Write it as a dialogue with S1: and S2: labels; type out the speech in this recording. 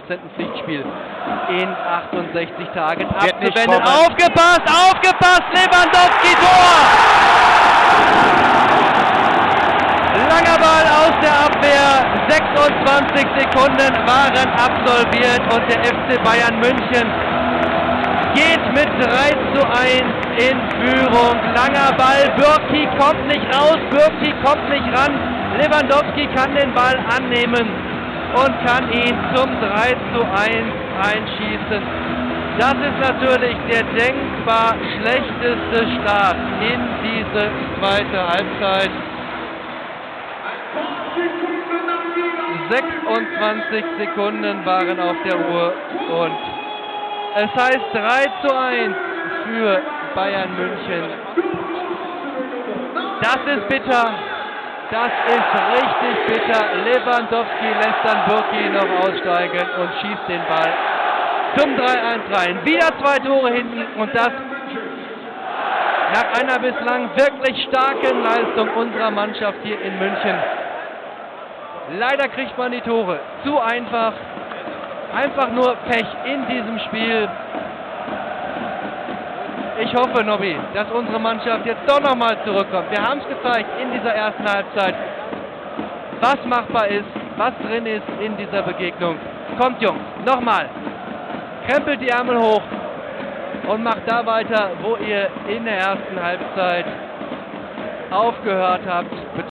S1: 14. Pflichtspiel in 68 Tagen
S2: Wird nicht
S1: abzuwenden.
S2: kommen.
S1: Aufgepasst, Lewandowski, Tor! Langer Ball aus der Abwehr, 26 Sekunden waren absolviert und der FC Bayern München geht mit 3:1 in Führung. Langer Ball, Bürki kommt nicht raus, Bürki kommt nicht ran. Lewandowski kann den Ball annehmen und kann ihn zum 3:1 einschießen. Das ist natürlich der denkbar schlechteste Start in diese zweite Halbzeit. 26 Sekunden waren auf der Uhr und es heißt 3:1 für Bayern München. Das ist bitter. Das ist richtig bitter. Lewandowski lässt dann Bürki noch aussteigen und schießt den Ball zum 3:1 rein. Wieder 2 Tore hinten und das nach einer bislang wirklich starken Leistung unserer Mannschaft hier in München. Leider kriegt man die Tore zu einfach. Einfach nur Pech in diesem Spiel. Ich hoffe, Nobby, dass unsere Mannschaft jetzt doch nochmal zurückkommt. Wir haben es gezeigt in dieser ersten Halbzeit, was machbar ist, was drin ist in dieser Begegnung. Kommt, Jungs, nochmal. Krempelt die Ärmel hoch und macht da weiter, wo ihr in der ersten Halbzeit aufgehört habt.